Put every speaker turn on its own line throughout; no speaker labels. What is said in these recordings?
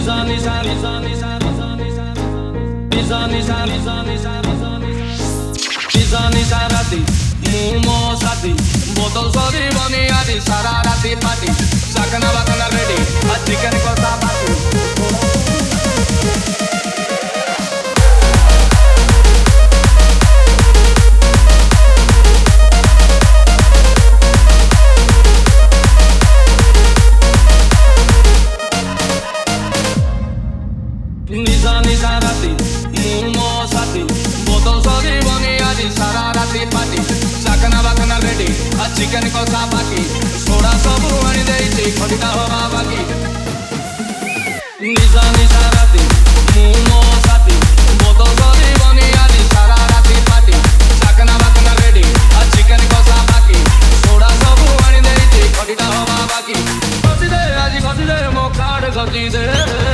बोतल सरी बनी आदि सारा राती पार्टी चाकना बाकना रेडी चिकन कसा निशा निशा राती मुमो साथी बोतल सरी बनी आदि सारा राती पार्टी चाकना बाकना रेडी चिकन कसा बाकी सोडा सब आनी देइछि खटिका हवा बाकी निशा निशा राती मुमो साथी बोतल सरी बनी आदि सारा राती पार्टी चाकना बाकना रेडी चिकन कसा बाकी सोडा सब आनी देइछि खटिका हवा बाकी खसी दे आज खसी दे मो कार्ड खसी दे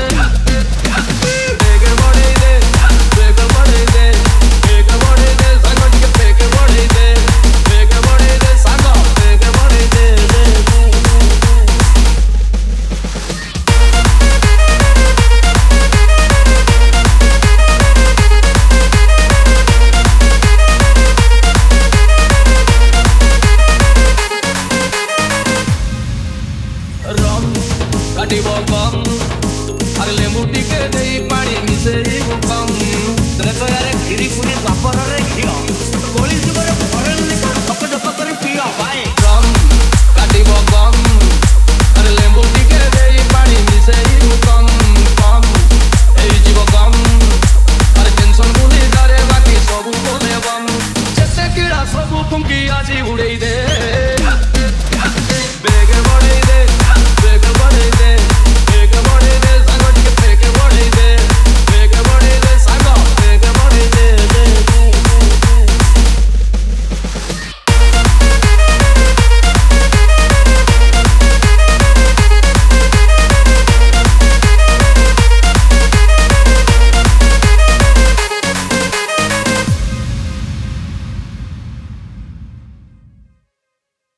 अरे लेंबू टिके दे पानी मिसे कम देखो यार खीरी पूरी बापर रे घियो गोली जुगर फरन निका धक धक कर पिया भाई